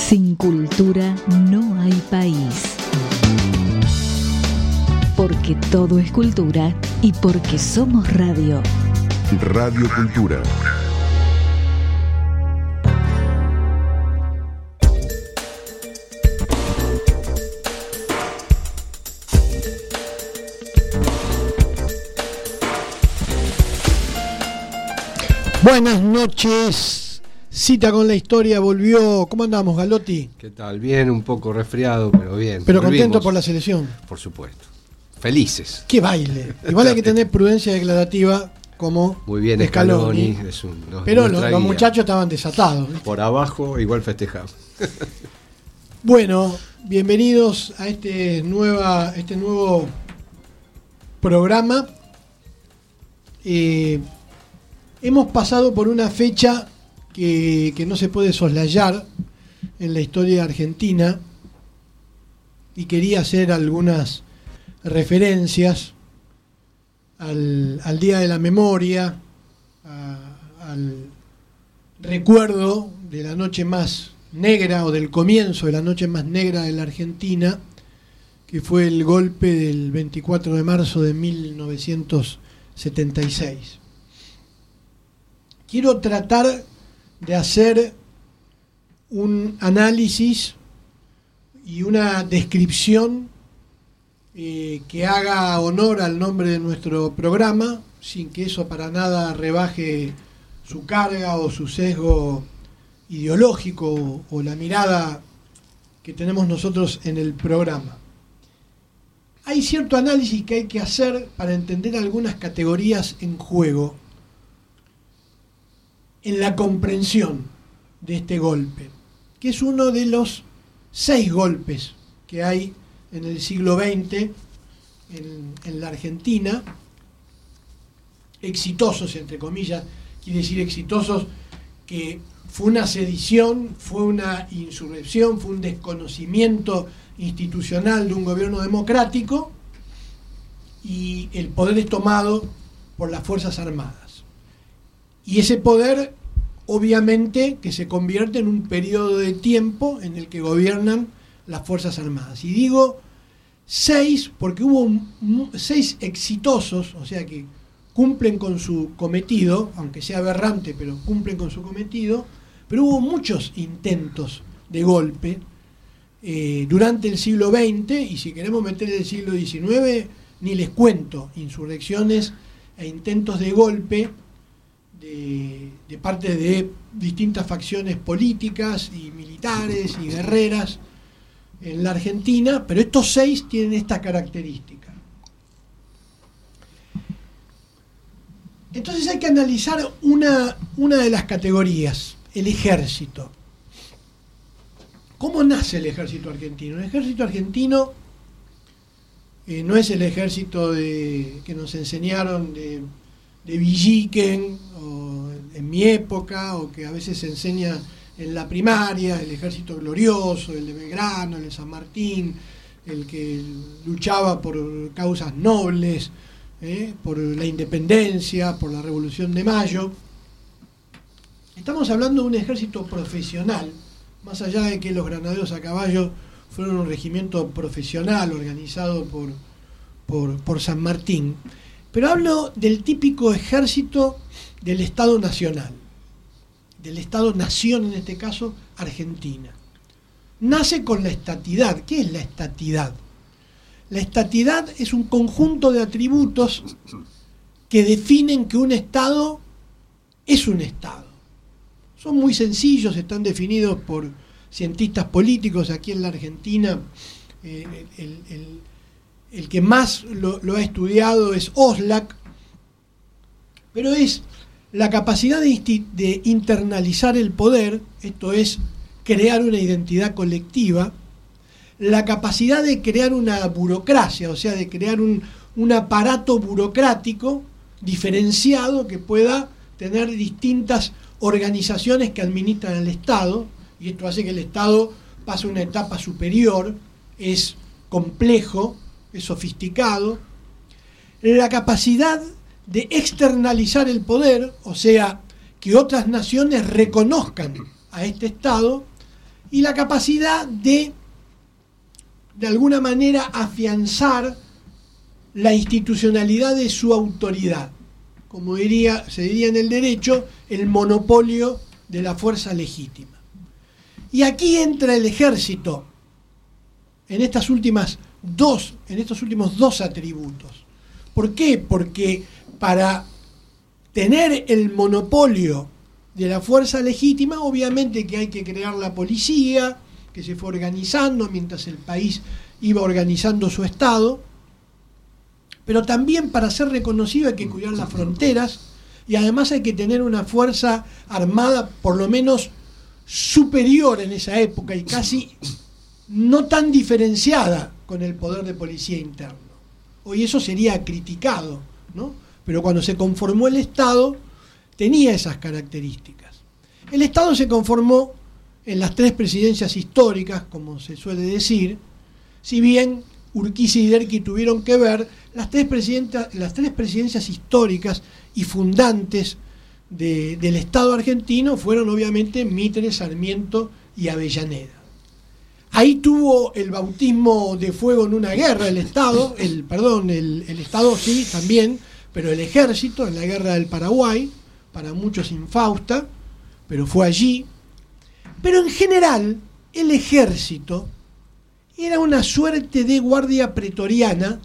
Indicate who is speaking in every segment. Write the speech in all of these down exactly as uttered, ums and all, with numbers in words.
Speaker 1: Sin cultura no hay país. Porque todo es cultura y porque somos radio.
Speaker 2: Radio Cultura.
Speaker 3: Buenas noches. Cita con la historia volvió. ¿Cómo andamos, Galotti?
Speaker 4: ¿Qué tal? Bien, un poco resfriado, pero bien.
Speaker 3: Pero
Speaker 4: Volvimos.
Speaker 3: Contento por la selección.
Speaker 4: Por supuesto. Felices.
Speaker 3: ¡Qué baile! Igual hay que tener prudencia declarativa como
Speaker 4: Muy bien,
Speaker 3: Scaloni.
Speaker 4: Scaloni. Es un, nos,
Speaker 3: pero los, los muchachos estaban desatados. ¿Viste?
Speaker 4: Por abajo, igual festejamos.
Speaker 3: Bueno, bienvenidos a este, nueva, este nuevo programa. Eh, hemos pasado por una fecha que, que no se puede soslayar en la historia argentina y quería hacer algunas referencias al, al Día de la Memoria, a, al recuerdo de la noche más negra o del comienzo de la noche más negra de la Argentina, que fue el golpe del veinticuatro de marzo de mil novecientos setenta y seis. Quiero tratar de hacer un análisis y una descripción eh, que haga honor al nombre de nuestro programa, sin que eso para nada rebaje su carga o su sesgo ideológico o, o la mirada que tenemos nosotros en el programa. Hay cierto análisis que hay que hacer para entender algunas categorías en juego en la comprensión de este golpe, que es uno de los seis golpes que hay en el siglo veinte en, en la Argentina, exitosos entre comillas, quiere decir exitosos que fue una sedición, fue una insurrección, fue un desconocimiento institucional de un gobierno democrático y el poder es tomado por las Fuerzas Armadas. Y ese poder, obviamente, que se convierte en un periodo de tiempo en el que gobiernan las Fuerzas Armadas. Y digo seis porque hubo seis exitosos, o sea que cumplen con su cometido, aunque sea aberrante, pero cumplen con su cometido, pero hubo muchos intentos de golpe eh, durante el siglo veinte, y si queremos meter el siglo diecinueve, ni les cuento, insurrecciones e intentos de golpe De, de parte de distintas facciones políticas y militares y guerreras en la Argentina, pero estos seis tienen esta característica. Entonces hay que analizar una, una de las categorías, el ejército. ¿Cómo nace el ejército argentino? El ejército argentino eh, no es el ejército de, que nos enseñaron de de Villiquen, o en mi época, o que a veces se enseña en la primaria, el ejército glorioso, el de Belgrano, el de San Martín, el que luchaba por causas nobles, ¿eh? por la independencia, por la Revolución de Mayo. Estamos hablando de un ejército profesional, más allá de que los granaderos a caballo fueron un regimiento profesional organizado por, por, por San Martín. Pero hablo del típico ejército del Estado Nacional, del Estado-Nación, en este caso, Argentina. Nace con la estatidad. ¿Qué es la estatidad? La estatidad es un conjunto de atributos que definen que un Estado es un Estado. Son muy sencillos, están definidos por cientistas políticos aquí en la Argentina. Eh, el, el, El que más lo, lo ha estudiado es Oslac, pero es la capacidad de, insti- de internalizar el poder, esto es, crear una identidad colectiva, la capacidad de crear una burocracia, o sea, de crear un, un aparato burocrático diferenciado que pueda tener distintas organizaciones que administran el Estado, y esto hace que el Estado pase a una etapa superior, es complejo, es sofisticado, la capacidad de externalizar el poder, o sea, que otras naciones reconozcan a este Estado, y la capacidad de, de alguna manera, afianzar la institucionalidad de su autoridad. Como diría, se diría en el derecho, el monopolio de la fuerza legítima. Y aquí entra el ejército en estas últimas dos, en estos últimos dos atributos. ¿Por qué? Porque para tener el monopolio de la fuerza legítima, obviamente que hay que crear la policía, que se fue organizando mientras el país iba organizando su Estado, pero también para ser reconocido hay que cuidar las fronteras y además hay que tener una fuerza armada por lo menos superior en esa época y casi no tan diferenciada con el poder de policía interno. Hoy eso sería criticado, ¿no? Pero cuando se conformó el Estado tenía esas características. El Estado se conformó en las tres presidencias históricas, como se suele decir, si bien Urquiza y Derqui tuvieron que ver, las tres, las tres presidencias históricas y fundantes de, del Estado argentino fueron obviamente Mitre, Sarmiento y Avellaneda. Ahí tuvo el bautismo de fuego en una guerra el Estado, el perdón, el, el Estado sí también, pero el ejército en la guerra del Paraguay, para muchos infausta, pero fue allí. Pero en general el ejército era una suerte de guardia pretoriana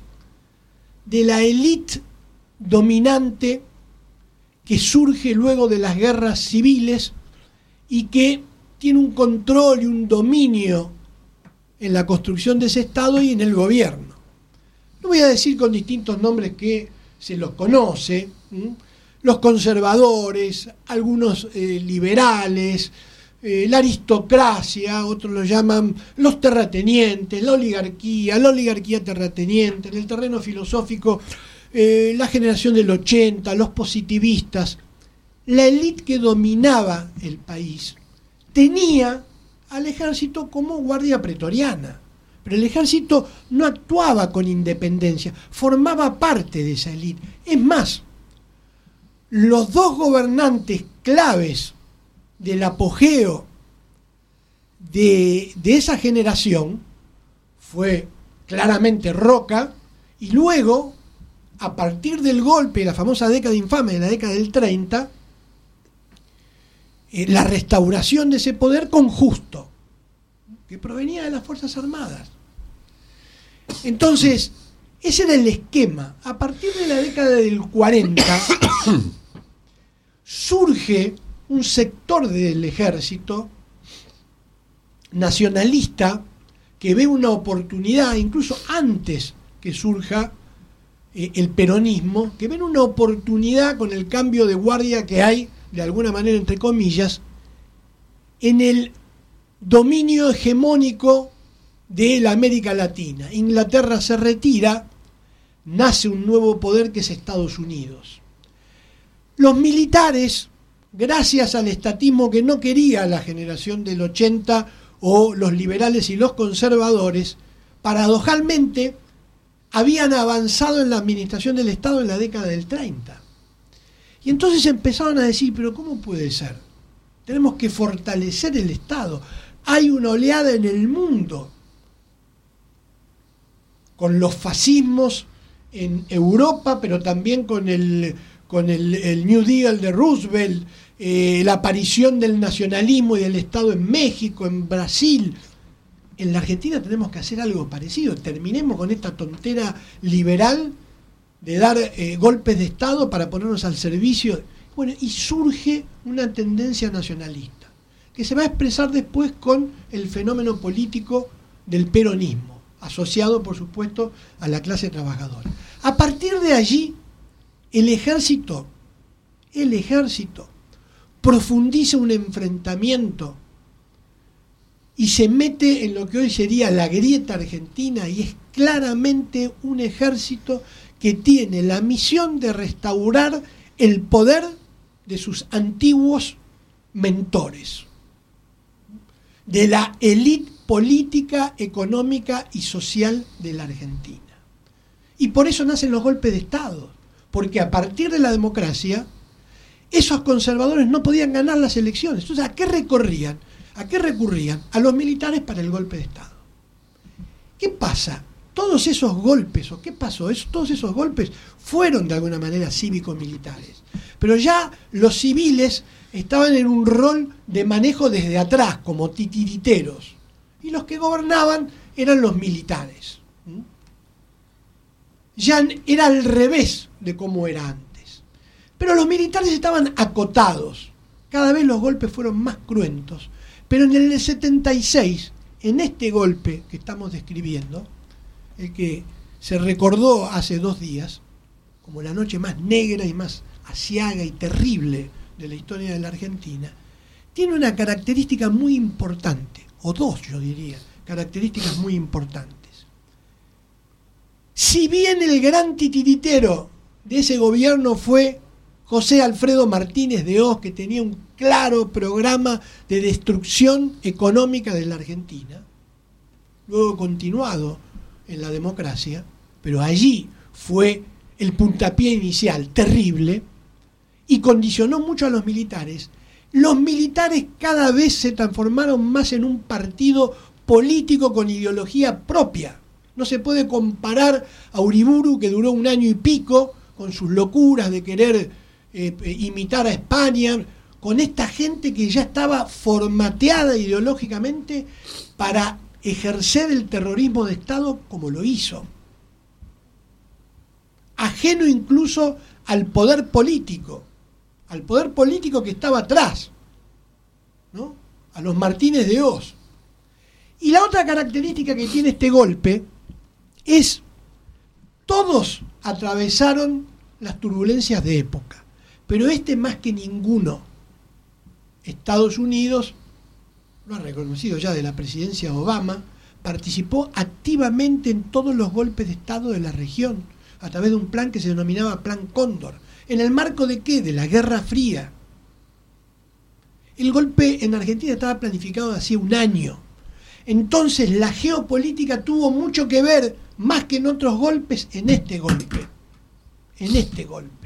Speaker 3: de la élite dominante que surge luego de las guerras civiles y que tiene un control y un dominio en la construcción de ese Estado y en el gobierno. Lo voy a decir con distintos nombres que se los conoce, ¿m? Los conservadores, algunos eh, liberales, eh, la aristocracia, otros lo llaman los terratenientes, la oligarquía, la oligarquía terrateniente, en el terreno filosófico, eh, la generación del ochenta, los positivistas. La élite que dominaba el país tenía al ejército como guardia pretoriana, pero el ejército no actuaba con independencia, formaba parte de esa élite. Es más, los dos gobernantes claves del apogeo de, de esa generación fue claramente Roca y luego, a partir del golpe de la famosa década infame de la década del treinta, eh, la restauración de ese poder con Justo, que provenía de las Fuerzas Armadas. Entonces, ese era el esquema. A partir de la década del cuarenta surge un sector del ejército nacionalista que ve una oportunidad, incluso antes que surja eh, el peronismo, que ven una oportunidad con el cambio de guardia que hay, de alguna manera entre comillas, en el dominio hegemónico de la América Latina. Inglaterra se retira, nace un nuevo poder que es Estados Unidos. Los militares, gracias al estatismo que no quería la generación del ochenta o los liberales y los conservadores, paradojalmente habían avanzado en la administración del Estado en la década del treinta. Y entonces empezaron a decir, pero ¿cómo puede ser? Tenemos que fortalecer el Estado. Hay una oleada en el mundo con los fascismos en Europa, pero también con el, con el, el New Deal de Roosevelt, eh, la aparición del nacionalismo y del Estado en México, en Brasil. En la Argentina tenemos que hacer algo parecido. Terminemos con esta tontera liberal de dar eh, golpes de Estado para ponernos al servicio. Bueno, y surge una tendencia nacionalista, que se va a expresar después con el fenómeno político del peronismo, asociado, por supuesto, a la clase trabajadora. A partir de allí, el ejército, el ejército profundiza un enfrentamiento y se mete en lo que hoy sería la grieta argentina, y es claramente un ejército que tiene la misión de restaurar el poder de sus antiguos mentores, de la élite política, económica y social de la Argentina. Y por eso nacen los golpes de Estado, porque a partir de la democracia, esos conservadores no podían ganar las elecciones. Entonces, ¿a qué recorrían? ¿A qué recurrían? A los militares para el golpe de Estado. ¿Qué pasa? Todos esos golpes, ¿o qué pasó? Es, todos esos golpes fueron de alguna manera cívico-militares. Pero ya los civiles estaban en un rol de manejo desde atrás, como titiriteros. Y los que gobernaban eran los militares. ¿Mm? Ya era al revés de cómo era antes. Pero los militares estaban acotados. Cada vez los golpes fueron más cruentos. Pero en el setenta y seis, en este golpe que estamos describiendo, el que se recordó hace dos días como la noche más negra y más aciaga y terrible de la historia de la Argentina, tiene una característica muy importante, o dos yo diría, características muy importantes. Si bien el gran titiritero de ese gobierno fue José Alfredo Martínez de Hoz, que tenía un claro programa de destrucción económica de la Argentina, luego continuado en la democracia, pero allí fue el puntapié inicial terrible y condicionó mucho a los militares. Los militares cada vez se transformaron más en un partido político con ideología propia. No se puede comparar a Uriburu, que duró un año y pico, con sus locuras de querer eh, imitar a España, con esta gente que ya estaba formateada ideológicamente para ejercer el terrorismo de Estado como lo hizo. Ajeno incluso al poder político, al poder político que estaba atrás, ¿no? A los Martínez de Hoz. Y la otra característica que tiene este golpe es, todos atravesaron las turbulencias de época, pero este más que ninguno. Estados Unidos, lo ha reconocido ya de la presidencia de Obama, participó activamente en todos los golpes de Estado de la región, a través de un plan que se denominaba Plan Cóndor. ¿En el marco de qué? De la Guerra Fría. El golpe en Argentina estaba planificado hacía un año. Entonces la geopolítica tuvo mucho que ver, más que en otros golpes, en este golpe. En este golpe.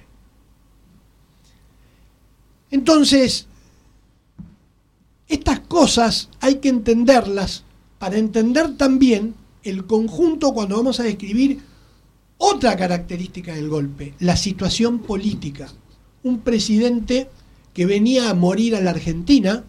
Speaker 3: Entonces, estas cosas hay que entenderlas para entender también el conjunto cuando vamos a describir otra característica del golpe, la situación política. Un presidente que venía a morir a la Argentina,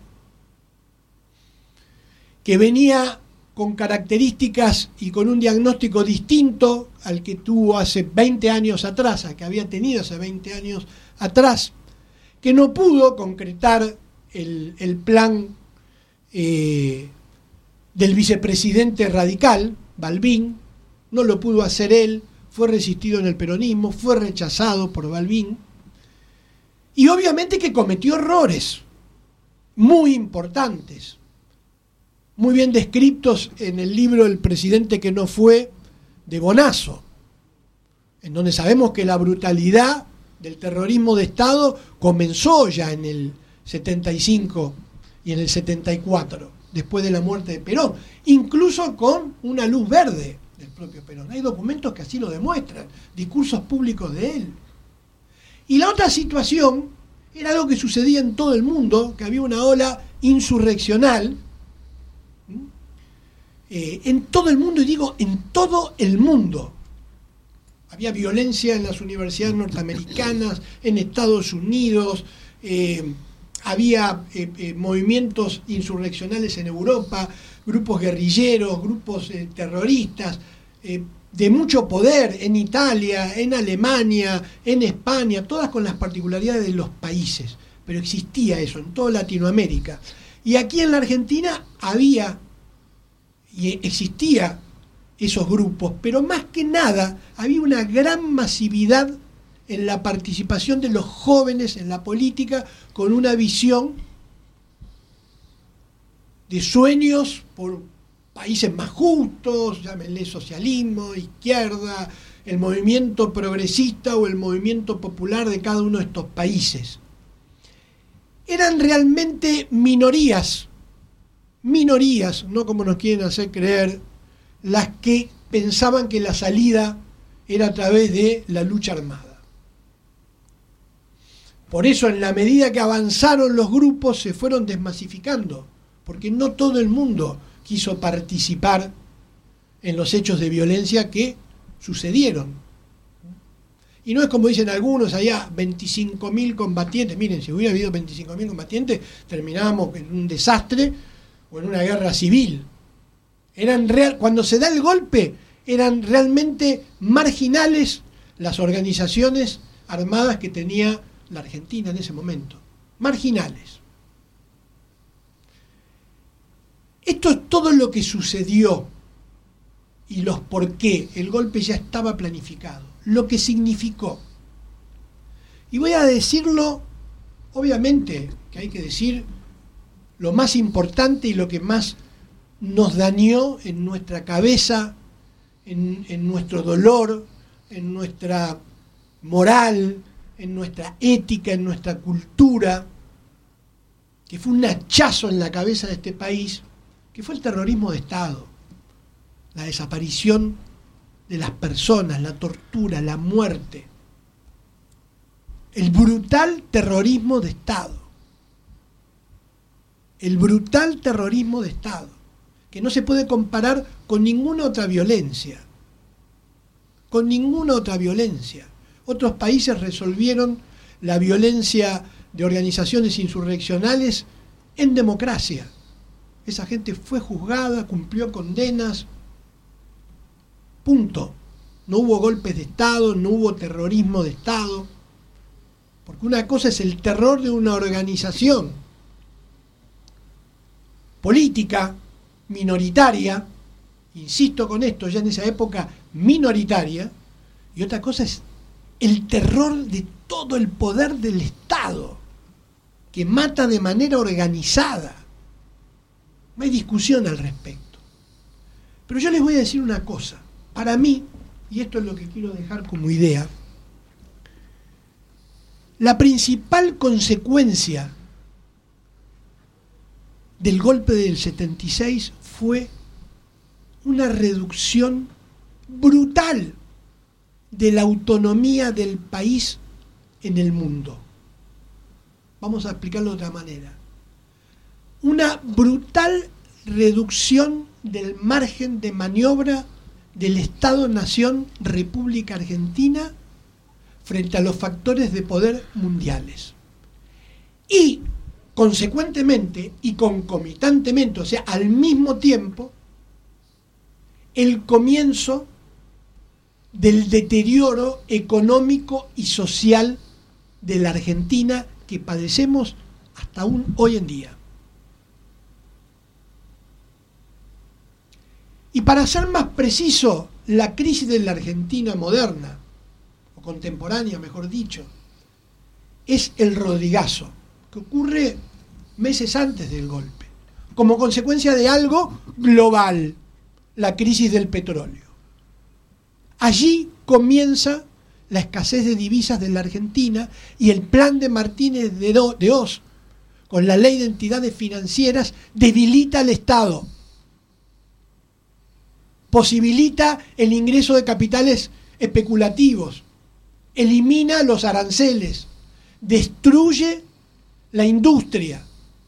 Speaker 3: que venía con características y con un diagnóstico distinto al que tuvo hace veinte años atrás, al que había tenido hace veinte años atrás, que no pudo concretar el, el plan eh, del vicepresidente radical, Balbín, no lo pudo hacer él, fue resistido en el peronismo, fue rechazado por Balbín, y obviamente que cometió errores muy importantes, muy bien descritos en el libro El presidente que no fue, de Bonazo, en donde sabemos que la brutalidad del terrorismo de Estado comenzó ya en el setenta y cinco y en el setenta y cuatro, después de la muerte de Perón, incluso con una luz verde del propio Perón. Hay documentos que así lo demuestran, discursos públicos de él. Y la otra situación era algo que sucedía en todo el mundo, que había una ola insurreccional, eh, en todo el mundo, y digo en todo el mundo. Había violencia en las universidades norteamericanas, en Estados Unidos, eh, había eh, eh, movimientos insurreccionales en Europa, grupos guerrilleros, grupos eh, terroristas, eh, de mucho poder en Italia, en Alemania, en España, todas con las particularidades de los países, pero existía eso en toda Latinoamérica. Y aquí en la Argentina había y existía esos grupos, pero más que nada había una gran masividad en la participación de los jóvenes en la política, con una visión de sueños por países más justos, llámenle socialismo, izquierda, el movimiento progresista o el movimiento popular de cada uno de estos países. Eran realmente minorías, minorías, no como nos quieren hacer creer, las que pensaban que la salida era a través de la lucha armada. Por eso, en la medida que avanzaron los grupos, se fueron desmasificando, porque no todo el mundo quiso participar en los hechos de violencia que sucedieron. Y no es como dicen algunos allá, veinticinco mil combatientes. Miren, si hubiera habido veinticinco mil combatientes, terminábamos en un desastre o en una guerra civil. Eran real, cuando se da el golpe, eran realmente marginales las organizaciones armadas que tenía la Argentina en ese momento. Marginales. Esto es todo lo que sucedió y los por qué. El golpe ya estaba planificado. Lo que significó. Y voy a decirlo, obviamente, que hay que decir lo más importante y lo que más nos dañó en nuestra cabeza, en, en nuestro dolor, en nuestra moral, en nuestra ética, en nuestra cultura, que fue un hachazo en la cabeza de este país, que fue el terrorismo de Estado, la desaparición de las personas, la tortura, la muerte, el brutal terrorismo de Estado, el brutal terrorismo de Estado, que no se puede comparar con ninguna otra violencia, con ninguna otra violencia. Otros países resolvieron la violencia de organizaciones insurreccionales en democracia. Esa gente fue juzgada, cumplió condenas, punto. No hubo golpes de Estado, no hubo terrorismo de Estado, porque una cosa es el terror de una organización política, minoritaria, insisto con esto, ya en esa época minoritaria, y otra cosa es el terror de todo el poder del Estado, que mata de manera organizada. No hay discusión al respecto. Pero yo les voy a decir una cosa. Para mí, y esto es lo que quiero dejar como idea, la principal consecuencia del golpe del setenta y seis fue una reducción brutal de la autonomía del país en el mundo. Vamos a explicarlo de otra manera. Una brutal reducción del margen de maniobra del Estado-Nación República Argentina frente a los factores de poder mundiales. Y, consecuentemente y concomitantemente, o sea, al mismo tiempo, el comienzo del deterioro económico y social de la Argentina que padecemos hasta aún hoy en día. Y para ser más preciso, la crisis de la Argentina moderna, o contemporánea mejor dicho, es el Rodrigazo, que ocurre meses antes del golpe, como consecuencia de algo global, la crisis del petróleo. Allí comienza la escasez de divisas de la Argentina y el plan de Martínez de, Do, de Oz, con la ley de entidades financieras, debilita al Estado, posibilita el ingreso de capitales especulativos, elimina los aranceles, destruye la industria,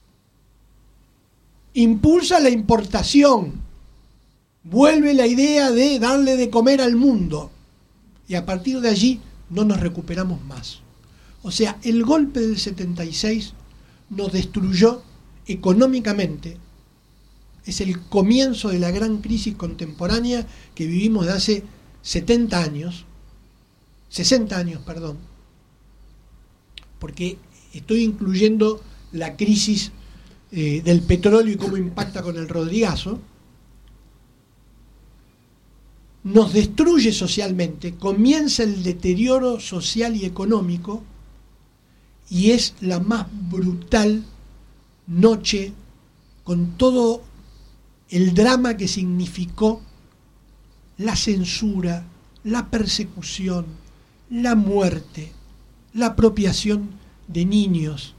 Speaker 3: impulsa la importación, vuelve la idea de darle de comer al mundo y a partir de allí no nos recuperamos más. O sea, el golpe del setenta y seis nos destruyó económicamente. Es el comienzo de la gran crisis contemporánea que vivimos de hace setenta años, sesenta años, perdón, porque estoy incluyendo la crisis eh, del petróleo y cómo impacta con el Rodrigazo. Nos destruye socialmente, comienza el deterioro social y económico y es la más brutal noche con todo el drama que significó la censura, la persecución, la muerte, la apropiación de niños,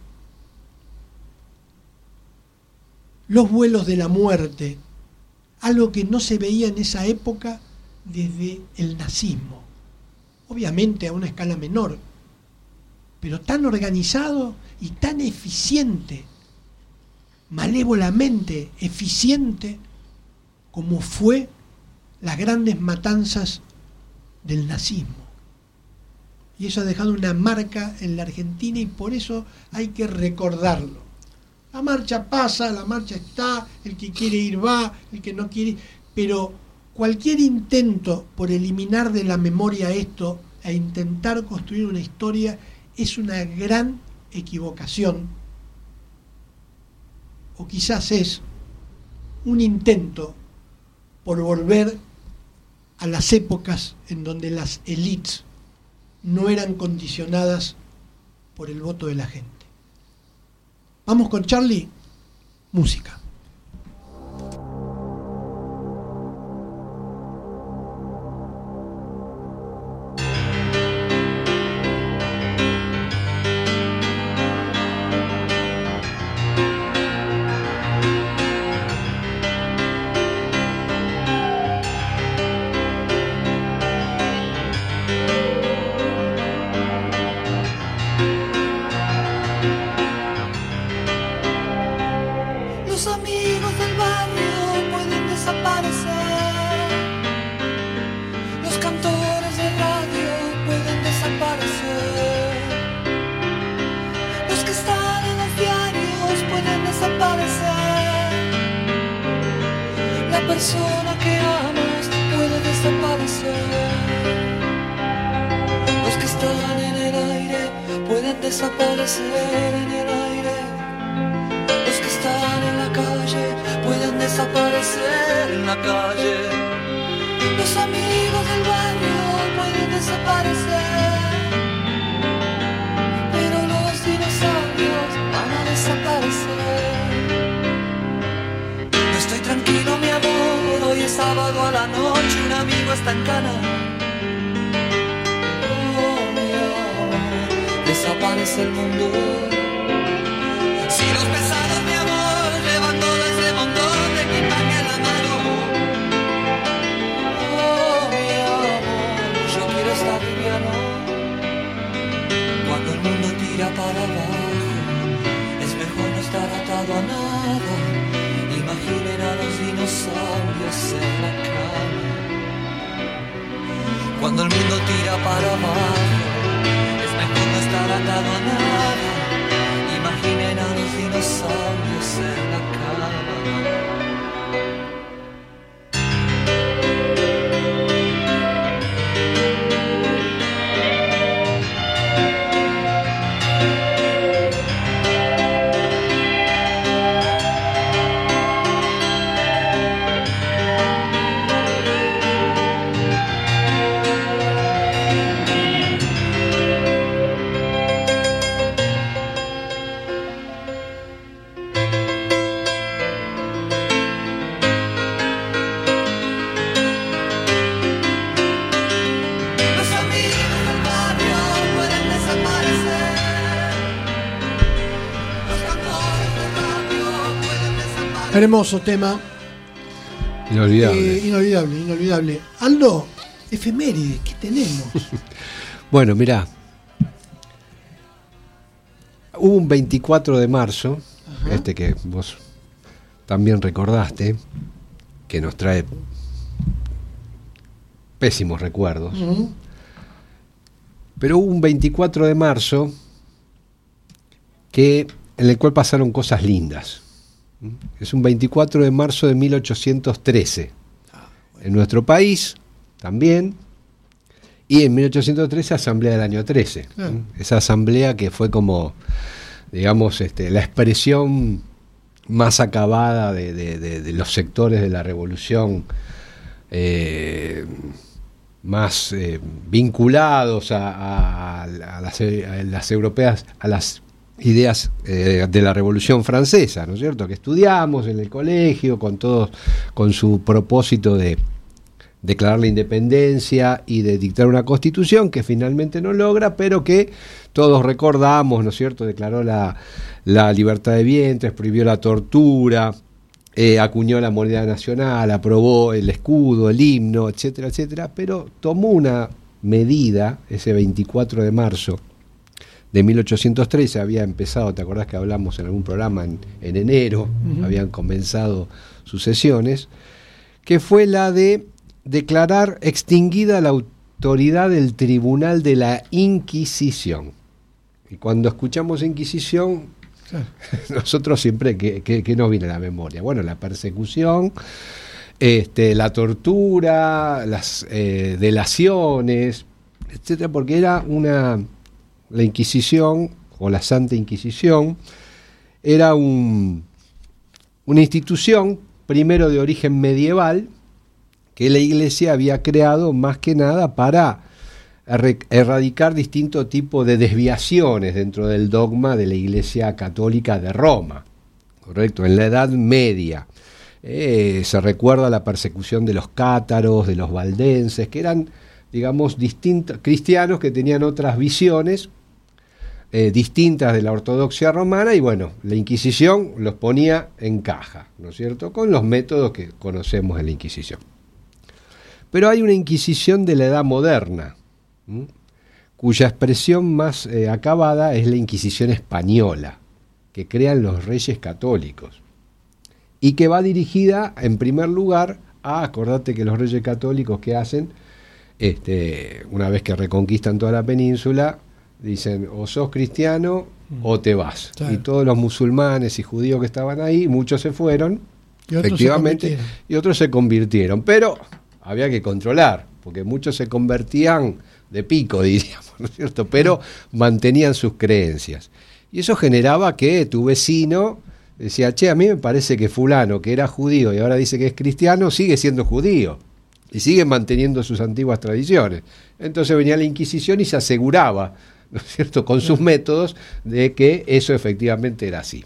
Speaker 3: los vuelos de la muerte, algo que no se veía en esa época desde el nazismo, obviamente a una escala menor, pero tan organizado y tan eficiente malévolamente eficiente como fue las grandes matanzas del nazismo. Y eso ha dejado una marca en la Argentina y por eso hay que recordarlo. La marcha pasa, la marcha está, el que quiere ir va, el que no quiere, pero cualquier intento por eliminar de la memoria esto e intentar construir una historia es una gran equivocación, o quizás es un intento por volver a las épocas en donde las élites no eran condicionadas por el voto de la gente. Vamos con Charlie, música. Hermoso tema.
Speaker 4: Inolvidable.
Speaker 3: Eh, inolvidable, inolvidable. Aldo, efemérides, ¿qué tenemos?
Speaker 4: Bueno, mirá. Hubo un veinticuatro de marzo, ajá, este que vos también recordaste, que nos trae pésimos recuerdos. Uh-huh. Pero hubo un veinticuatro de marzo que, en el cual pasaron cosas lindas. Es un veinticuatro de marzo de mil ochocientos trece. Ah, bueno. En nuestro país también. Y en mil ochocientos trece, asamblea del año trece. Ah. Esa asamblea que fue como, digamos, este, la expresión más acabada de, de, de, de los sectores de la revolución, eh, más eh, vinculados a, a, a, las, a las europeas, a las ideas eh, de la Revolución Francesa, ¿no es cierto?, que estudiamos en el colegio con todos, con su propósito de declarar la independencia y de dictar una constitución que finalmente no logra, pero que todos recordamos, ¿no es cierto?, declaró la, la libertad de vientres, prohibió la tortura, eh, acuñó la moneda nacional, aprobó el escudo, el himno, etcétera, etcétera, pero tomó una medida ese veinticuatro de marzo de mil ochocientos trece había empezado, ¿te acordás que hablamos en algún programa en, en enero? Uh-huh. Habían comenzado sus sesiones, que fue la de declarar extinguida la autoridad del Tribunal de la Inquisición. Y cuando escuchamos Inquisición, claro, nosotros siempre, ¿qué, qué, qué nos viene a la memoria? Bueno, la persecución, este, la tortura, las eh, delaciones, etcétera, porque era una... La Inquisición, o la Santa Inquisición, era un, una institución, primero de origen medieval, que la Iglesia había creado más que nada para erradicar distintos tipos de desviaciones dentro del dogma de la Iglesia Católica de Roma, ¿correcto? En la Edad Media. Eh, se recuerda la persecución de los cátaros, de los valdenses, que eran, digamos, distintos cristianos que tenían otras visiones Eh, distintas de la ortodoxia romana, y bueno, la Inquisición los ponía en caja, ¿no es cierto?, con los métodos que conocemos en la Inquisición. Pero hay una Inquisición de la Edad Moderna, ¿m? cuya expresión más eh, acabada es la Inquisición española, que crean los reyes católicos, y que va dirigida en primer lugar a, acordate que los reyes católicos que hacen, este, una vez que reconquistan toda la península, dicen, o sos cristiano o te vas. Claro. Y todos los musulmanes y judíos que estaban ahí, muchos se fueron, y efectivamente, y otros se convirtieron. Pero había que controlar, porque muchos se convertían de pico, diríamos, ¿no es cierto? Pero mantenían sus creencias. Y eso generaba que tu vecino decía, che, a mí me parece que fulano, que era judío y ahora dice que es cristiano, sigue siendo judío y sigue manteniendo sus antiguas tradiciones. Entonces venía la Inquisición y se aseguraba, ¿no es cierto?, con sus métodos, de que eso efectivamente era así.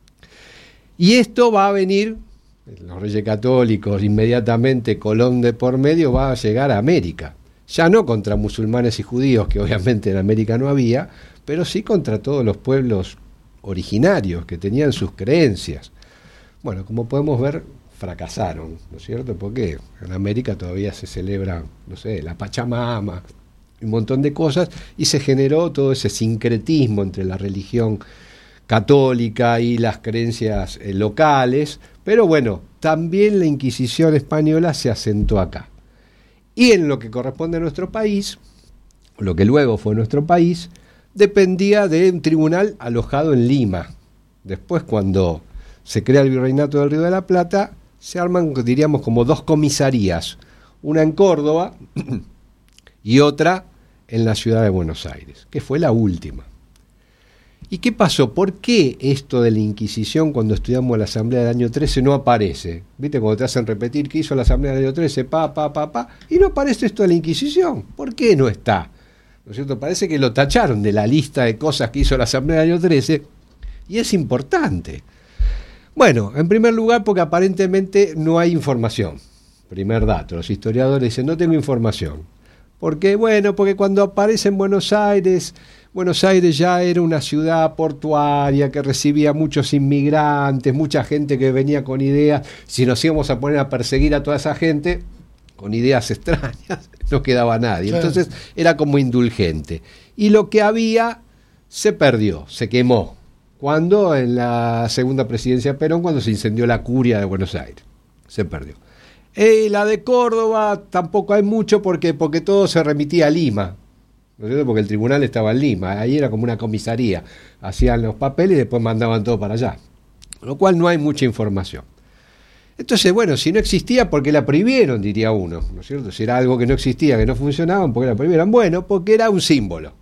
Speaker 4: Y esto va a venir, los reyes católicos, inmediatamente Colón de por medio va a llegar a América, ya no contra musulmanes y judíos, que obviamente en América no había, pero sí contra todos los pueblos originarios que tenían sus creencias. Bueno, como podemos ver, fracasaron, ¿no es cierto?, porque en América todavía se celebra, no sé, la Pachamama, un montón de cosas, y se generó todo ese sincretismo entre la religión católica y las creencias eh, locales, pero bueno, también la Inquisición española se asentó acá. Y en lo que corresponde a nuestro país, lo que luego fue nuestro país, dependía de un tribunal alojado en Lima. Después, cuando se crea el Virreinato del Río de la Plata, se arman, diríamos, como dos comisarías, una en Córdoba y otra en la ciudad de Buenos Aires, que fue la última. ¿Y qué pasó? ¿Por qué esto de la Inquisición, cuando estudiamos la Asamblea del año trece, no aparece? ¿Viste? Cuando te hacen repetir qué hizo la Asamblea del año trece, pa, pa, pa, pa, y no aparece esto de la Inquisición. ¿Por qué no está? ¿No es cierto? Parece que lo tacharon de la lista de cosas que hizo la Asamblea del año trece, y es importante. Bueno, en primer lugar, porque aparentemente no hay información. Primer dato, los historiadores dicen, no tengo información. ¿Por qué? Bueno, porque cuando aparece en Buenos Aires, Buenos Aires ya era una ciudad portuaria que recibía muchos inmigrantes, mucha gente que venía con ideas. Si nos íbamos a poner a perseguir a toda esa gente, con ideas extrañas, no quedaba nadie. Claro. Entonces era como indulgente. Y lo que había se perdió, se quemó. Cuando en la segunda presidencia de Perón, cuando se incendió la curia de Buenos Aires, se perdió. Eh, la de Córdoba tampoco hay mucho porque, porque todo se remitía a Lima, ¿no es cierto? Porque el tribunal estaba en Lima, ahí era como una comisaría, hacían los papeles y después mandaban todo para allá, con lo cual no hay mucha información. Entonces, bueno, si no existía, ¿por qué la prohibieron?, diría uno, ¿no es cierto? Si era algo que no existía, que no funcionaba, ¿por qué la prohibieron? Bueno, porque era un símbolo,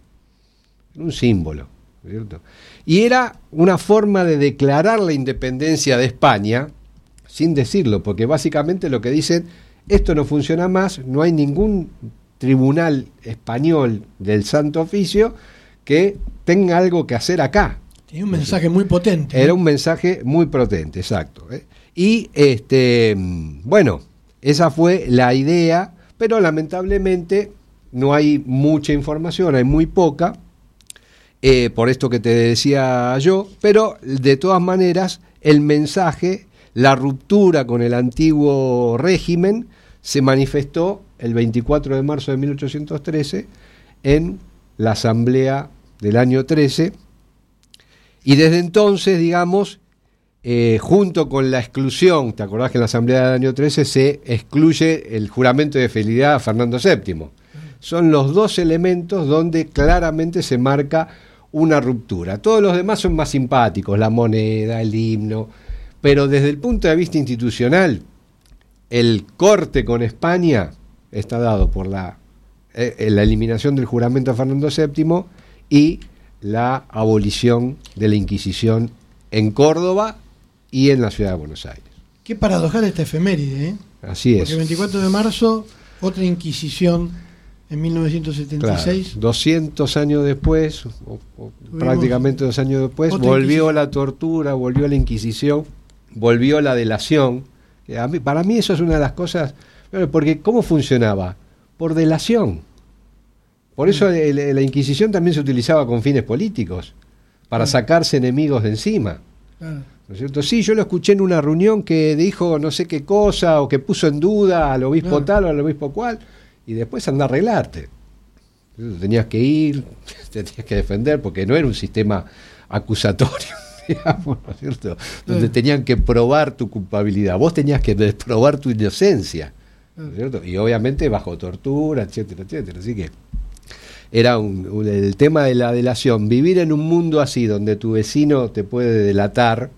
Speaker 4: un símbolo, ¿no es cierto? Y era una forma de declarar la independencia de España, sin decirlo, porque básicamente lo que dicen, esto no funciona más, no hay ningún tribunal español del Santo Oficio que tenga algo que hacer acá.
Speaker 3: Tiene un mensaje muy potente.
Speaker 4: Era
Speaker 3: ¿no?
Speaker 4: un mensaje muy potente, exacto. ¿eh? Y, este, bueno, esa fue la idea, pero lamentablemente no hay mucha información, hay muy poca, eh, por esto que te decía yo, pero de todas maneras el mensaje, la ruptura con el antiguo régimen se manifestó el veinticuatro de marzo de mil ochocientos trece en la Asamblea del año trece, y desde entonces, digamos, eh, junto con la exclusión, ¿te acordás que en la Asamblea del año trece se excluye el juramento de fidelidad a Fernando séptimo? Son los dos elementos donde claramente se marca una ruptura. Todos los demás son más simpáticos, la moneda, el himno, pero desde el punto de vista institucional, el corte con España está dado por la, eh, la eliminación del juramento a Fernando séptimo y la abolición de la Inquisición en Córdoba y en la ciudad de Buenos Aires.
Speaker 3: Qué paradojal esta efeméride, ¿eh?
Speaker 4: Así es.
Speaker 3: Porque el veinticuatro de marzo, otra Inquisición en mil novecientos setenta y seis.
Speaker 4: Claro, doscientos años después, o, o prácticamente dos años después, volvió la tortura, volvió la Inquisición, volvió la delación. A mí, para mí eso es una de las cosas, porque ¿cómo funcionaba? Por delación. Por eso el, la Inquisición también se utilizaba con fines políticos, para sacarse enemigos de encima. ¿No es cierto? Sí, yo lo escuché en una reunión que dijo no sé qué cosa, o que puso en duda al obispo no. tal o al obispo cual, y después anda a arreglarte. Tenías que ir, te tenías que defender, porque no era un sistema acusatorio, digamos, ¿no es cierto? Donde sí. tenían que probar tu culpabilidad. Vos tenías que probar tu inocencia, ¿no es cierto? Y obviamente bajo tortura, etcétera, etcétera. Así que era un, un, el tema de la delación. Vivir en un mundo así, donde tu vecino te puede delatar,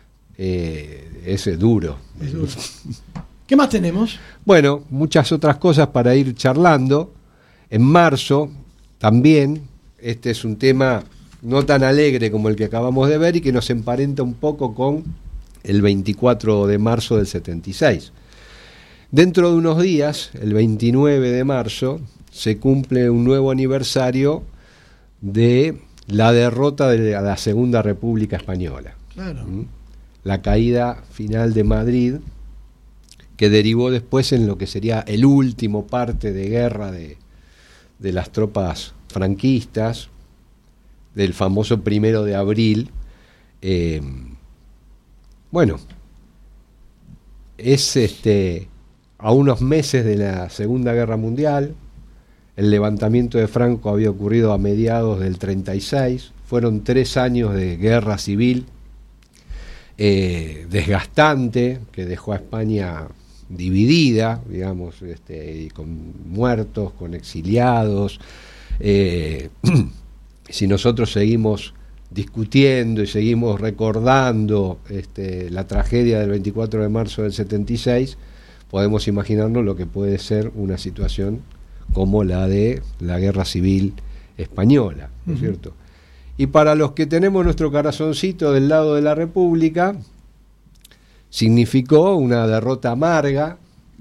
Speaker 4: eh, es duro.
Speaker 3: Es duro. ¿Qué más tenemos?
Speaker 4: Bueno, muchas otras cosas para ir charlando. En marzo, también, este es un tema no tan alegre como el que acabamos de ver y que nos emparenta un poco con el veinticuatro de marzo del setenta y seis. Dentro de unos días, el veintinueve de marzo, se cumple un nuevo aniversario de la derrota de la Segunda República Española.
Speaker 3: Claro.
Speaker 4: ¿Mm? La caída final de Madrid, que derivó después en lo que sería el último parte de guerra de, de las tropas franquistas, del famoso primero de abril. Eh, bueno, es este a unos meses de la Segunda Guerra Mundial. El levantamiento de Franco había ocurrido a mediados del treinta y seis, fueron tres años de guerra civil eh, desgastante, que dejó a España dividida, digamos, este, con muertos, con exiliados. Eh, si nosotros seguimos discutiendo y seguimos recordando este, la tragedia del veinticuatro de marzo del setenta y seis, podemos imaginarnos lo que puede ser una situación como la de la Guerra Civil Española, ¿no es uh-huh. cierto? Y para los que tenemos nuestro corazoncito del lado de la República, significó una derrota amarga,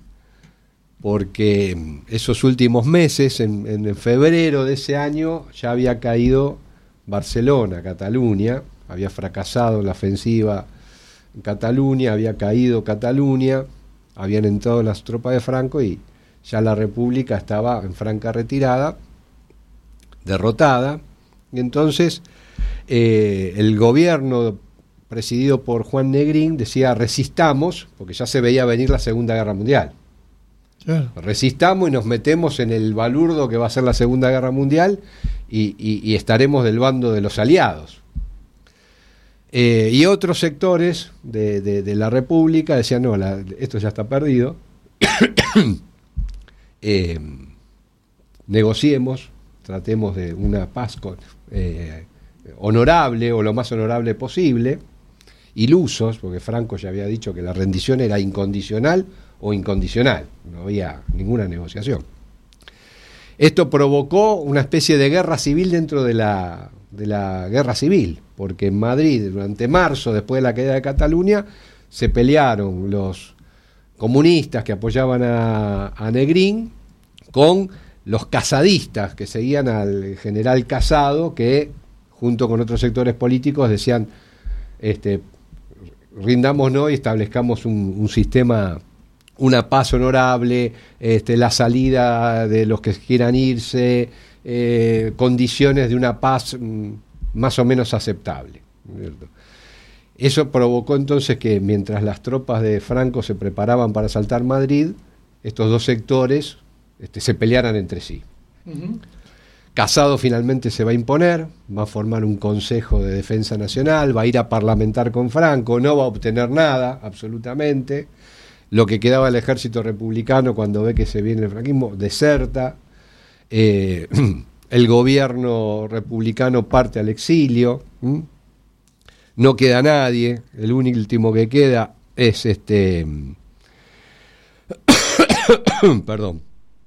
Speaker 4: porque esos últimos meses, en, en febrero de ese año, ya había caído Barcelona, Cataluña, había fracasado la ofensiva en Cataluña, había caído Cataluña, habían entrado las tropas de Franco y ya la República estaba en franca retirada, derrotada, y entonces eh, el gobierno presidido por Juan Negrín decía resistamos, porque ya se veía venir la Segunda Guerra Mundial. Claro. Resistamos y nos metemos en el balurdo que va a ser la Segunda Guerra Mundial y, y, y estaremos del bando de los aliados. Eh, y otros sectores de, de, de la República decían no, la, esto ya está perdido. Eh, negociemos, tratemos de una paz con, eh, honorable o lo más honorable posible, ilusos, porque Franco ya había dicho que la rendición era incondicional o incondicional, no había ninguna negociación. Esto provocó una especie de guerra civil dentro de la, de la guerra civil, porque en Madrid, durante marzo, después de la caída de Cataluña, se pelearon los comunistas que apoyaban a, a Negrín con los casadistas que seguían al general Casado, que junto con otros sectores políticos decían este, rindámonos y establezcamos un, un sistema, una paz honorable, este, la salida de los que quieran irse, eh, condiciones de una paz mm, más o menos aceptable, ¿cierto? Eso provocó entonces que mientras las tropas de Franco se preparaban para asaltar Madrid, estos dos sectores este, se pelearan entre sí. Uh-huh. Casado finalmente se va a imponer, va a formar un Consejo de Defensa Nacional, va a ir a parlamentar con Franco, no va a obtener nada, absolutamente. Lo que quedaba del ejército republicano cuando ve que se viene el franquismo, deserta. Eh, el gobierno republicano parte al exilio. ¿Mm? No queda nadie, el último que queda es este... perdón.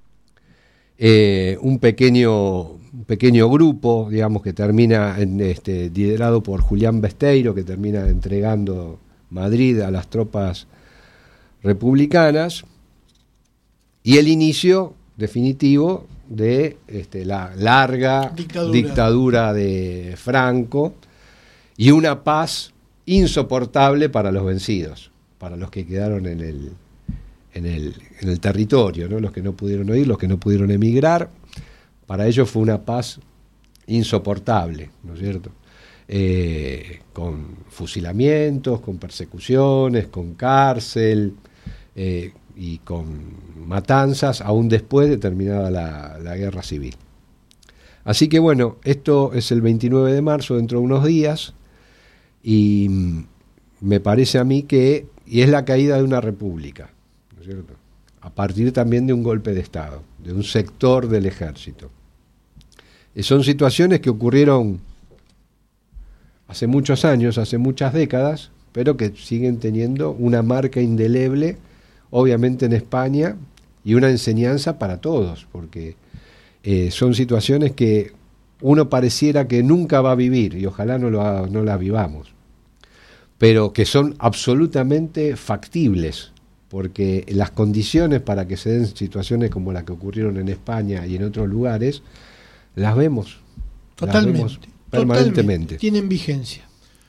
Speaker 4: Eh, un pequeño un pequeño grupo, digamos, que termina en, este, liderado por Julián Besteiro, que termina entregando Madrid a las tropas republicanas, y el inicio definitivo de este, la larga dictadura. dictadura de Franco, y una paz insoportable para los vencidos, para los que quedaron en el En el, en el territorio, ¿no? Los que no pudieron ir, los que no pudieron emigrar, para ellos fue una paz insoportable, ¿no es cierto? Eh, con fusilamientos, con persecuciones, con cárcel eh, y con matanzas, aún después de terminada la, la guerra civil. Así que bueno, esto es el veintinueve de marzo, dentro de unos días, y me parece a mí que, y es la caída de una república, ¿cierto? A partir también de un golpe de Estado, de un sector del ejército. Y son situaciones que ocurrieron hace muchos años, hace muchas décadas, pero que siguen teniendo una marca indeleble, obviamente en España, y una enseñanza para todos, porque eh, son situaciones que uno pareciera que nunca va a vivir, y ojalá no, lo, no las vivamos, pero que son absolutamente factibles, porque las condiciones para que se den situaciones como las que ocurrieron en España y en otros lugares, las vemos.
Speaker 3: Totalmente.
Speaker 4: Las vemos permanentemente.
Speaker 3: Totalmente, tienen vigencia.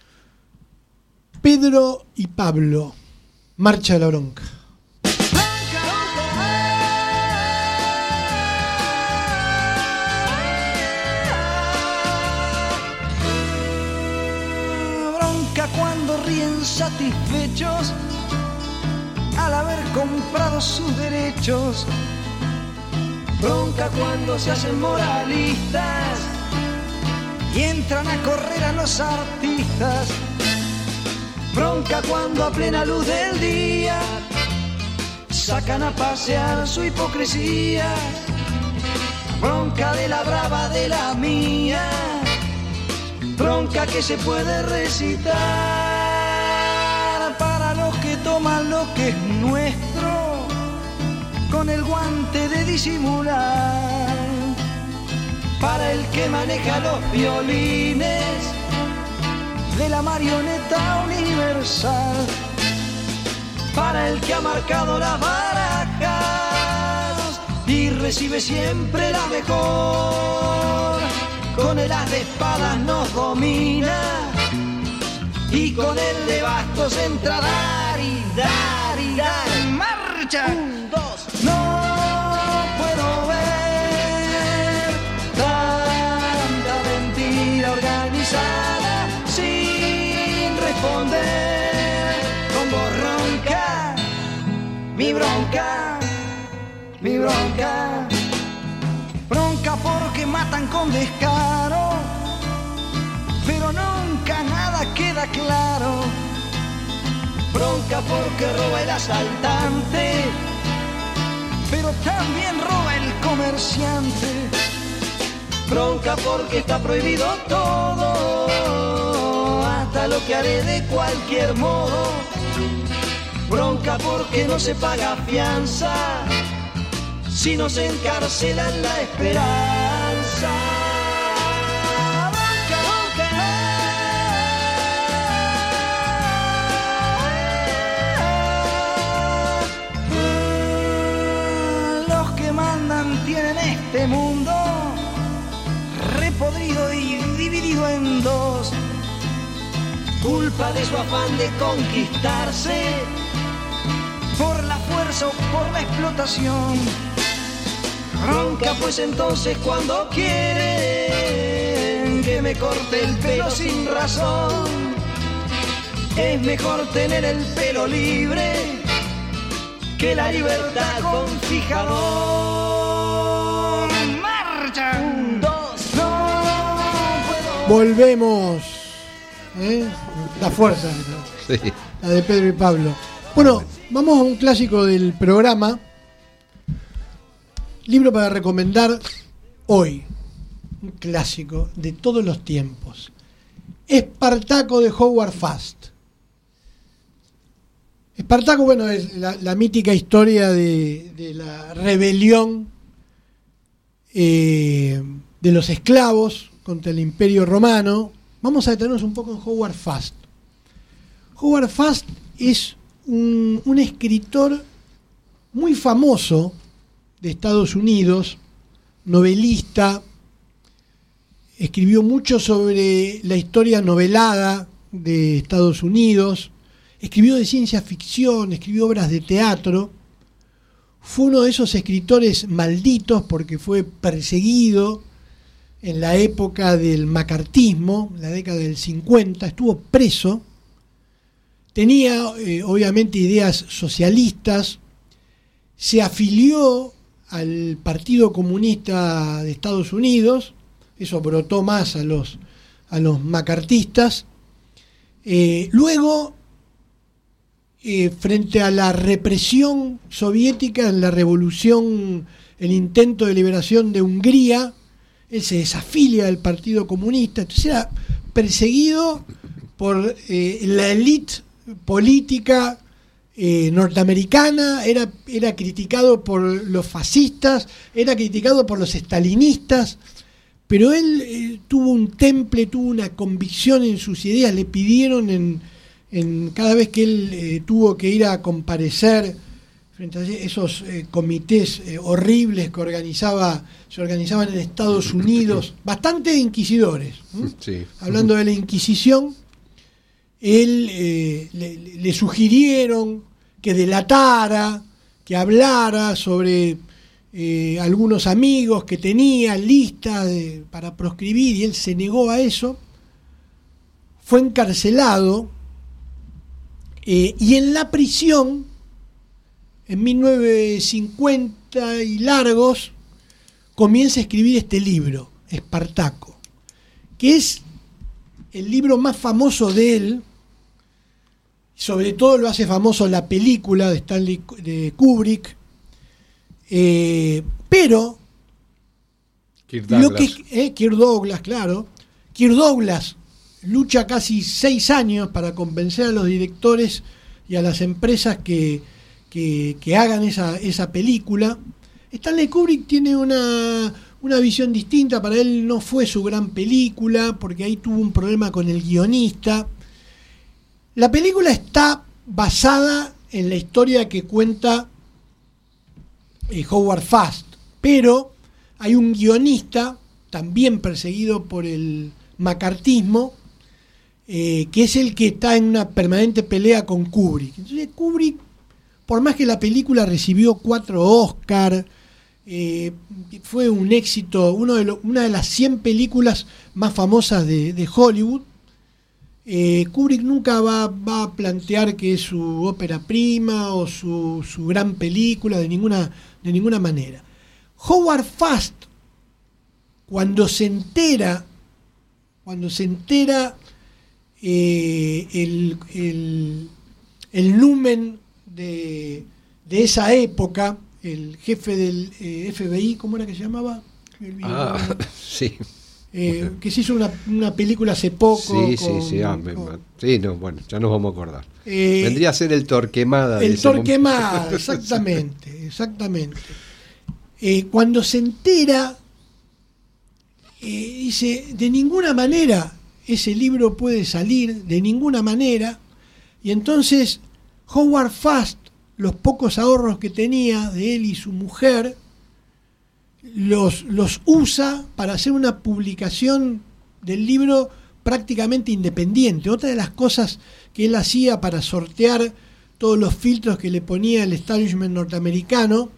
Speaker 3: Pedro y Pablo, Marcha de la Bronca.
Speaker 5: Bronca cuando ríen satisfechos al haber comprado sus derechos. Bronca cuando se hacen moralistas y entran a correr a los artistas. Bronca cuando a plena luz del día sacan a pasear su hipocresía. Bronca de la brava, de la mía, bronca que se puede recitar. Para los que toman lo que es nuestro con el guante de disimular, para el que maneja los violines de la marioneta universal, para el que ha marcado las barajas y recibe siempre la mejor. Con el as de espadas nos domina y con el de bastos entra a dar y dar y dar. ¡Marcha! Un, dos. No puedo ver tanta mentira organizada sin responder con voz ronca. Mi bronca, mi bronca. Bronca porque matan con descaro, pero nunca nada queda claro. Bronca porque roba el asaltante, pero también roba el comerciante. Bronca porque está prohibido todo, hasta lo que haré de cualquier modo. Bronca porque no se paga fianza si no se encarcela en la esperanza. Tienen este mundo repodrido y dividido en dos, culpa de su afán de conquistarse por la fuerza o por la explotación. Bronca pues entonces cuando quieren que me corte el pelo sin razón, es mejor tener el pelo libre que la libertad con fijador. Un, dos.
Speaker 3: Volvemos. ¿Eh? La fuerza.
Speaker 4: Sí.
Speaker 3: La de Pedro y Pablo. Bueno, vamos a un clásico del programa. Libro para recomendar hoy. Un clásico de todos los tiempos. Espartaco de Howard Fast. Espartaco, bueno, es la, la mítica historia de, de la rebelión eh, de los esclavos contra el Imperio Romano. Vamos a detenernos un poco en Howard Fast. Howard Fast es un, un escritor muy famoso de Estados Unidos, novelista, escribió mucho sobre la historia novelada de Estados Unidos, escribió de ciencia ficción, escribió obras de teatro, fue uno de esos escritores malditos porque fue perseguido en la época del macartismo, la década del cincuenta, estuvo preso, tenía eh, obviamente ideas socialistas, se afilió al Partido Comunista de Estados Unidos, eso brotó más a los, a los macartistas, eh, luego eh, frente a la represión soviética en la revolución, el intento de liberación de Hungría, él se desafilia del Partido Comunista, entonces era perseguido por eh, la élite política eh, norteamericana, era, era criticado por los fascistas, era criticado por los estalinistas, pero él eh, tuvo un temple, tuvo una convicción en sus ideas, le pidieron en, en cada vez que él eh, tuvo que ir a comparecer frente a esos eh, comités eh, horribles que organizaba, se organizaban en Estados Unidos, bastante inquisidores, ¿eh? Sí. Hablando de la Inquisición, él eh, le, le sugirieron que delatara, que hablara sobre eh, algunos amigos que tenía listas de, para proscribir, y él se negó a eso, fue encarcelado eh, y en la prisión en mil novecientos cincuenta y largos comienza a escribir este libro, Espartaco, que es el libro más famoso de él. Sobre todo lo hace famoso la película de Stanley de Kubrick, eh, pero
Speaker 4: Kirk Douglas.
Speaker 3: Lo que, eh, Kirk Douglas, claro, Kirk Douglas lucha casi seis años para convencer a los directores y a las empresas que, que, que hagan esa, esa película. Stanley Kubrick tiene una, una visión distinta, para él no fue su gran película, porque ahí tuvo un problema con el guionista. La película está basada en la historia que cuenta eh, Howard Fast, pero hay un guionista, también perseguido por el macartismo, eh, que es el que está en una permanente pelea con Kubrick. Entonces Kubrick, por más que la película recibió cuatro Oscar, eh, fue un éxito, uno de lo, una de las cien películas más famosas de, de Hollywood, Eh, Kubrick nunca va, va a plantear que es su ópera prima o su, su gran película, de ninguna, de ninguna manera. Howard Fast, cuando se entera, cuando se entera eh, el, el, el numen de, de esa época, el jefe del eh, F B I, ¿cómo era que se llamaba?
Speaker 4: Ah, sí.
Speaker 3: Eh, que se hizo una, una película hace poco.
Speaker 4: Sí,
Speaker 3: con,
Speaker 4: sí, sí, ah, me,
Speaker 3: con,
Speaker 4: sí, no, bueno, ya nos vamos a acordar.
Speaker 3: Eh,
Speaker 4: Vendría a ser el Torquemada.
Speaker 3: El Torquemada, exactamente, exactamente. Eh, cuando se entera, eh, dice, de ninguna manera ese libro puede salir, de ninguna manera, y entonces Howard Fast, los pocos ahorros que tenía de él y su mujer, Los, los usa para hacer una publicación del libro prácticamente independiente. Otra de las cosas que él hacía para sortear todos los filtros que le ponía el establishment norteamericano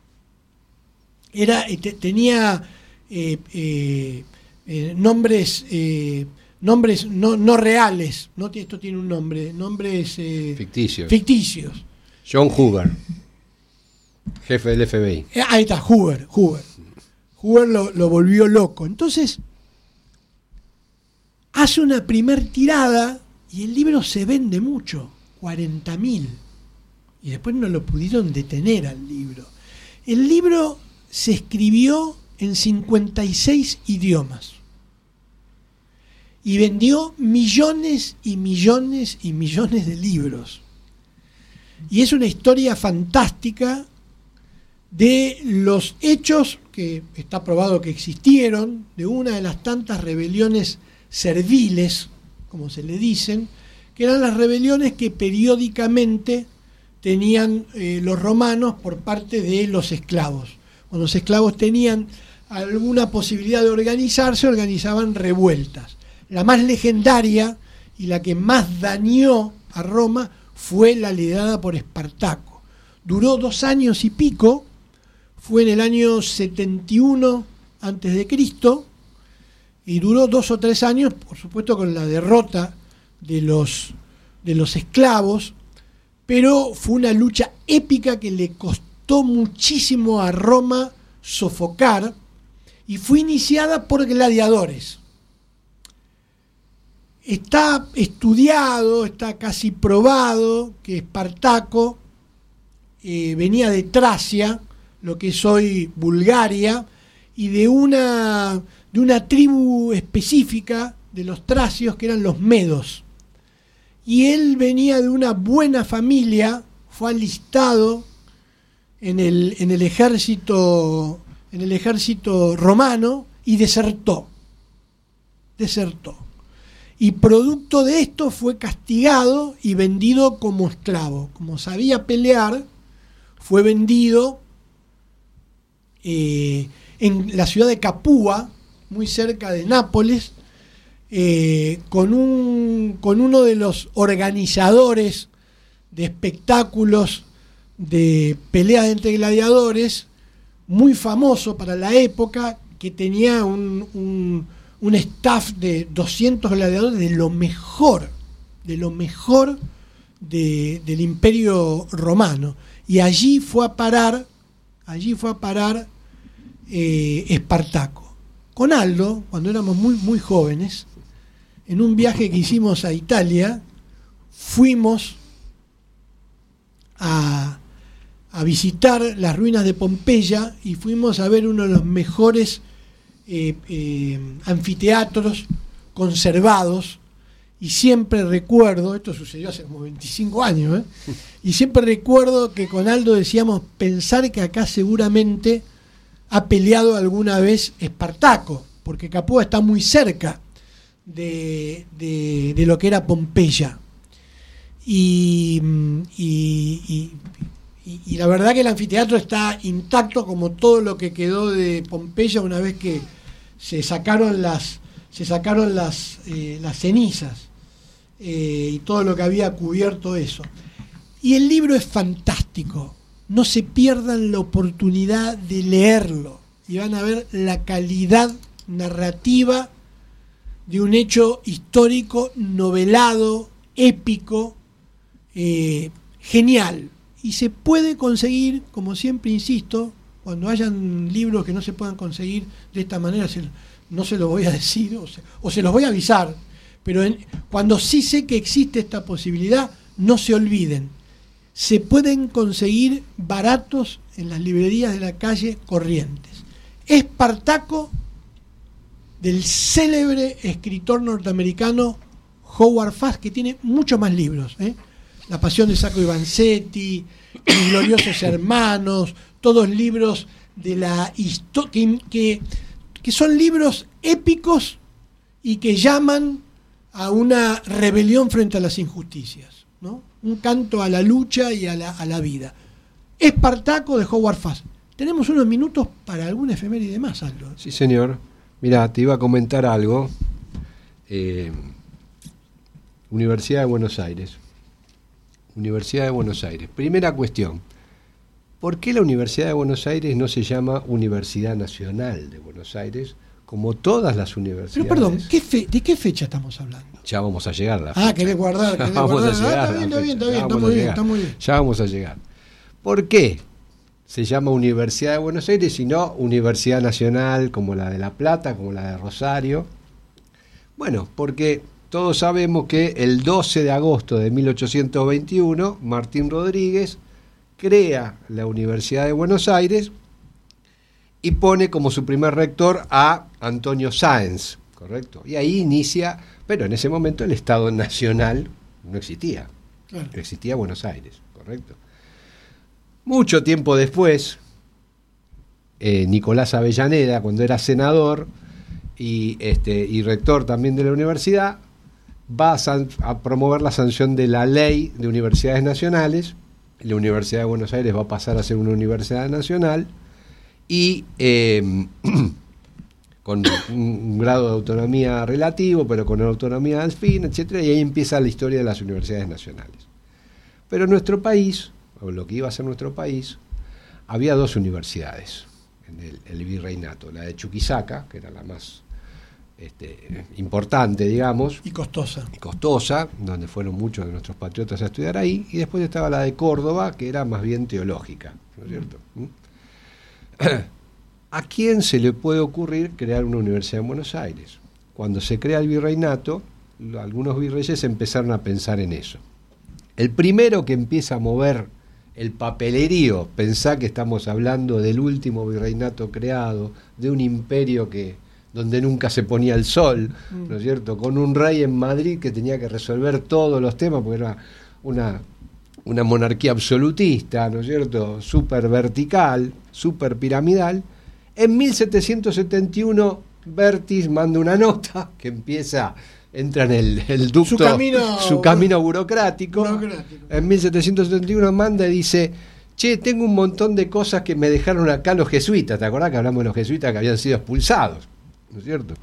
Speaker 3: era te, tenía eh, eh, eh, nombres eh, nombres no, no reales, no, esto tiene un nombre, nombres eh,
Speaker 4: ficticios.
Speaker 3: ficticios.
Speaker 4: John Hoover, jefe del F B I.
Speaker 3: Eh, ahí está, Hoover, Hoover. Hoover lo, lo volvió loco. Entonces, hace una primer tirada y el libro se vende mucho, cuarenta mil. Y después no lo pudieron detener al libro. El libro se escribió en cincuenta y seis idiomas. Y vendió millones y millones y millones de libros. Y es una historia fantástica de los hechos que está probado que existieron, de una de las tantas rebeliones serviles, como se le dicen, que eran las rebeliones que periódicamente tenían eh, los romanos por parte de los esclavos. Cuando los esclavos tenían alguna posibilidad de organizarse, organizaban revueltas. La más legendaria y la que más dañó a Roma fue la liderada por Espartaco. Duró dos años y pico, fue en el año setenta y uno antes de Cristo, y duró dos o tres años, por supuesto, con la derrota de los, de los esclavos, pero fue una lucha épica que le costó muchísimo a Roma sofocar, y fue iniciada por gladiadores. Está estudiado, está casi probado que Espartaco eh, venía de Tracia, lo que es hoy Bulgaria, y de una, de una tribu específica de los tracios que eran los medos. Y él venía de una buena familia, fue alistado en el, en el ejército, en el ejército romano y desertó. Desertó. Y producto de esto fue castigado y vendido como esclavo. Como sabía pelear, fue vendido eh, en la ciudad de Capua, muy cerca de Nápoles, eh, con, un, con uno de los organizadores de espectáculos de pelea entre gladiadores, muy famoso para la época, que tenía un... un un staff de doscientos gladiadores de lo mejor, de lo mejor de, del Imperio Romano. Y allí fue a parar, allí fue a parar eh, Espartaco. Con Aldo, cuando éramos muy, muy jóvenes, en un viaje que hicimos a Italia, fuimos a, a visitar las ruinas de Pompeya y fuimos a ver uno de los mejores Eh, eh, anfiteatros conservados, y siempre recuerdo, esto sucedió hace como veinticinco años, ¿eh? y siempre recuerdo que con Aldo decíamos, pensar que acá seguramente ha peleado alguna vez Espartaco, porque Capua está muy cerca de, de, de lo que era Pompeya, y, y, y Y, y la verdad que el anfiteatro está intacto, como todo lo que quedó de Pompeya una vez que se sacaron las se sacaron las, eh, las cenizas eh, y todo lo que había cubierto eso. Y el libro es fantástico, no se pierdan la oportunidad de leerlo y van a ver la calidad narrativa de un hecho histórico, novelado, épico, eh, genial. Y se puede conseguir, como siempre insisto, cuando hayan libros que no se puedan conseguir de esta manera, se, no se los voy a decir o se, o se los voy a avisar, pero en, cuando sí sé que existe esta posibilidad, no se olviden, se pueden conseguir baratos en las librerías de la calle Corrientes. Espartaco, del célebre escritor norteamericano Howard Fast, que tiene muchos más libros, ¿eh? La Pasión de Sacco y Vanzetti, Mis Gloriosos Hermanos, todos libros de la histo- que, que, que son libros épicos y que llaman a una rebelión frente a las injusticias, ¿no? Un canto a la lucha y a la, a la vida. Espartaco, de Howard Fast. Tenemos unos minutos para alguna efeméride más, Aldo.
Speaker 4: Sí, señor. Mira, te iba a comentar algo. Eh, Universidad de Buenos Aires. Universidad de Buenos Aires. Primera cuestión. ¿Por qué la Universidad de Buenos Aires no se llama Universidad Nacional de Buenos Aires, como todas las universidades?
Speaker 3: Pero perdón, ¿qué fe- ¿de qué fecha estamos hablando?
Speaker 4: Ya vamos a llegar a la fecha.
Speaker 3: Ah, querés guardar, querés
Speaker 4: vamos
Speaker 3: guardar.
Speaker 4: a llegar
Speaker 3: Ah,
Speaker 4: a
Speaker 3: está
Speaker 4: la
Speaker 3: bien, está bien, está
Speaker 4: fecha.
Speaker 3: bien,
Speaker 4: Ya
Speaker 3: está
Speaker 4: vamos
Speaker 3: muy
Speaker 4: a
Speaker 3: bien,
Speaker 4: llegar.
Speaker 3: está muy bien.
Speaker 4: Ya vamos a llegar. ¿Por qué se llama Universidad de Buenos Aires y no Universidad Nacional como la de La Plata, como la de Rosario? Bueno, porque todos sabemos que el doce de agosto de mil ochocientos veintiuno, Martín Rodríguez crea la Universidad de Buenos Aires y pone como su primer rector a Antonio Sáenz, ¿correcto? Y ahí inicia, pero en ese momento el Estado Nacional no existía, claro. Existía Buenos Aires, ¿correcto? Mucho tiempo después, eh, Nicolás Avellaneda, cuando era senador y, este, y rector también de la universidad, va a, san, a promover la sanción de la ley de universidades nacionales. La Universidad de Buenos Aires va a pasar a ser una universidad nacional y eh, con un grado de autonomía relativo, pero con autonomía al fin, etcétera, y ahí empieza la historia de las universidades nacionales. Pero en nuestro país, o lo que iba a ser nuestro país, había dos universidades en el, el virreinato, la de Chuquisaca, que era la más este, importante, digamos,
Speaker 3: y costosa.
Speaker 4: y costosa, donde fueron muchos de nuestros patriotas a estudiar ahí, y después estaba la de Córdoba, que era más bien teológica, ¿no es cierto? ¿Mm? ¿A quién se le puede ocurrir crear una universidad en Buenos Aires? Cuando se crea el virreinato, algunos virreyes empezaron a pensar en eso. El primero que empieza a mover el papelerío, pensá que estamos hablando del último virreinato creado, de un imperio que donde nunca se ponía el sol, ¿no es cierto? Con un rey en Madrid que tenía que resolver todos los temas, porque era una, una monarquía absolutista, ¿no es cierto? Súper vertical, súper piramidal. En mil setecientos setenta y uno, Bertis manda una nota que empieza, entra en el, el ducto,
Speaker 3: su camino,
Speaker 4: su camino burocrático.
Speaker 3: burocrático.
Speaker 4: En mil setecientos setenta y uno manda y dice: che, tengo un montón de cosas que me dejaron acá los jesuitas. ¿Te acordás que hablamos de los jesuitas que habían sido expulsados? ¿No es cierto?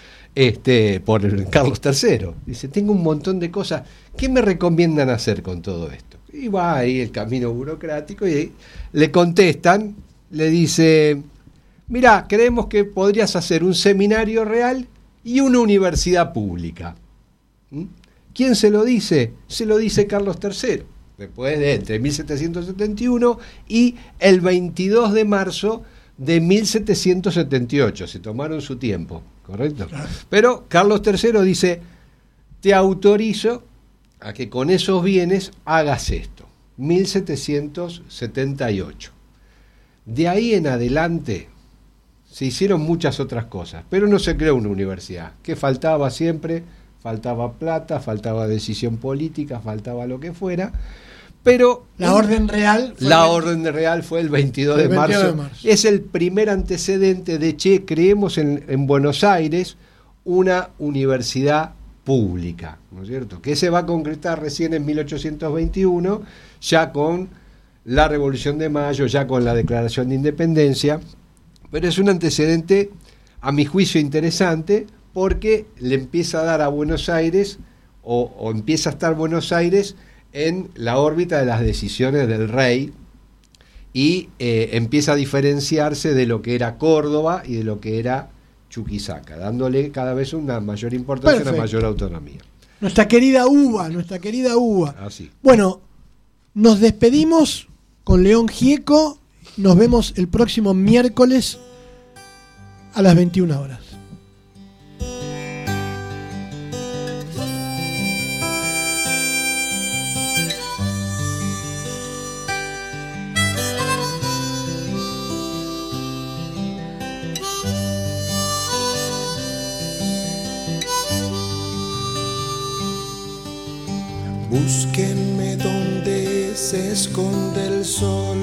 Speaker 4: Este, por el Carlos tercero. Dice, tengo un montón de cosas. ¿Qué me recomiendan hacer con todo esto? Y va ahí el camino burocrático y le contestan, le dice: mirá, creemos que podrías hacer un seminario real y una universidad pública. ¿Mm? ¿Quién se lo dice? Se lo dice Carlos tercero. Después de entre mil setecientos setenta y uno y el veintidós de marzo de mil setecientos setenta y ocho. Se tomaron su tiempo, ¿correcto? Claro. Pero Carlos tercero dice: te autorizo a que con esos bienes hagas esto. mil setecientos setenta y ocho. De ahí en adelante se hicieron muchas otras cosas, pero no se creó una universidad. ¿Qué faltaba siempre? Faltaba plata, faltaba decisión política, faltaba lo que fuera. Pero
Speaker 3: la orden real
Speaker 4: fue la el, orden real fue el veintidós de marzo. Es el primer antecedente de, che, creemos en, en Buenos Aires una universidad pública, ¿no es cierto? Que se va a concretar recién en mil ochocientos veintiuno, ya con la Revolución de Mayo, ya con la Declaración de Independencia, pero es un antecedente, a mi juicio, interesante, porque le empieza a dar a Buenos Aires, o, o empieza a estar Buenos Aires en la órbita de las decisiones del rey y eh, empieza a diferenciarse de lo que era Córdoba y de lo que era Chuquisaca, dándole cada vez una mayor importancia, Perfecto. Una mayor autonomía.
Speaker 3: Nuestra querida uva, nuestra querida uva.
Speaker 4: Así.
Speaker 3: Bueno, nos despedimos con León Gieco, nos vemos el próximo miércoles a las veintiuna horas.
Speaker 6: Búsquenme donde se esconde el sol,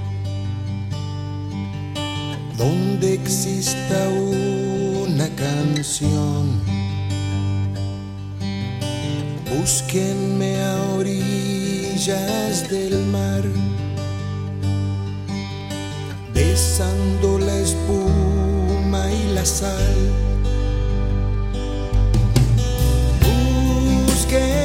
Speaker 6: donde exista una canción. Búsquenme a orillas del mar, besando la espuma y la sal. Búsquenme,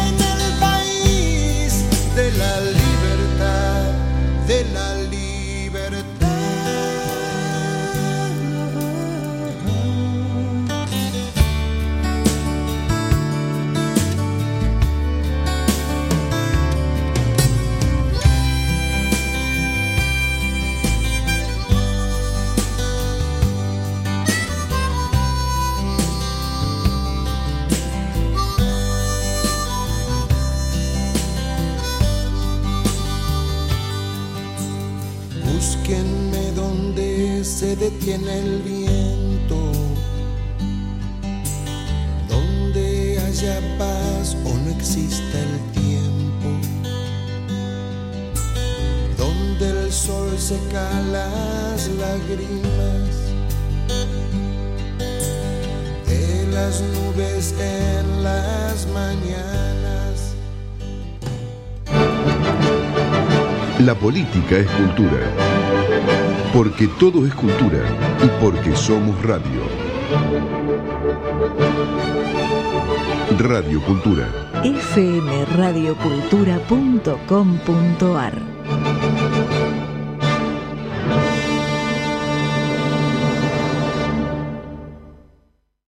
Speaker 6: de la libertad. se detiene el viento, donde haya paz o no exista el tiempo, donde el sol seca las lágrimas de las nubes en las mañanas.
Speaker 2: La política es cultura, porque todo es cultura y porque somos radio. Radio Cultura.
Speaker 1: f m radio cultura punto com punto a r